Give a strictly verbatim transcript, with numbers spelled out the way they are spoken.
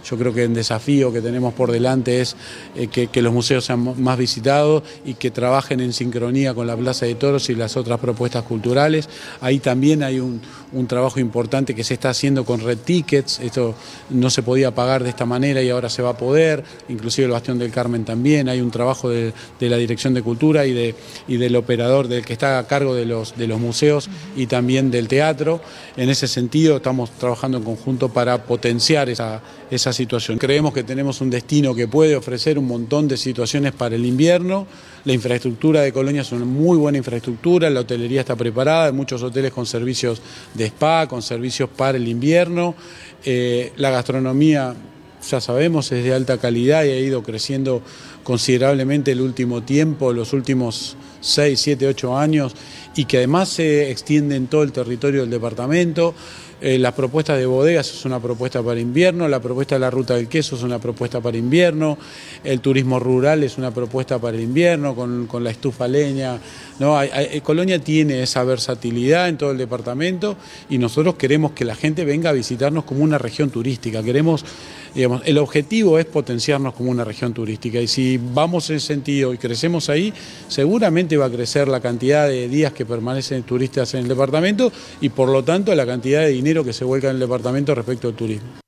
Yo creo que el desafío que tenemos por delante es eh, que, que los museos sean más visitados y que trabajen en sincronía con la Plaza de Toros y las otras propuestas culturales. Ahí también hay un, un trabajo importante que se está haciendo con Red Tickets. Esto no se podía pagar de esta manera y ahora se va a poder, inclusive el Bastión del Carmen también. Hay un trabajo de, de la Dirección de Cultura y, de, y del operador del que está a cargo de los, de los museos y también del teatro. En ese sentido estamos trabajando en conjunto para potenciar esa, esa situación. Creemos que tenemos un destino que puede ofrecer un montón de situaciones para el invierno. La infraestructura de Colonia es una muy buena infraestructura, la hotelería está preparada, hay muchos hoteles con servicios de spa, con servicios para el invierno. Eh, la gastronomía, ya sabemos, es de alta calidad y ha ido creciendo considerablemente el último tiempo, los últimos seis, siete, ocho años, y que además se extiende en todo el territorio del departamento. Eh, las propuestas de bodegas es una propuesta para invierno, la propuesta de la Ruta del Queso es una propuesta para invierno, el turismo rural es una propuesta para el invierno, con, con la estufa leña, ¿no? Hay, hay, Colonia tiene esa versatilidad en todo el departamento y nosotros queremos que la gente venga a visitarnos como una región turística. Queremos, digamos, el objetivo es potenciarnos como una región turística y si vamos en ese sentido y crecemos ahí, seguramente va a crecer la cantidad de días que permanecen turistas en el departamento y por lo tanto la cantidad de dinero que se vuelca en el departamento respecto al turismo.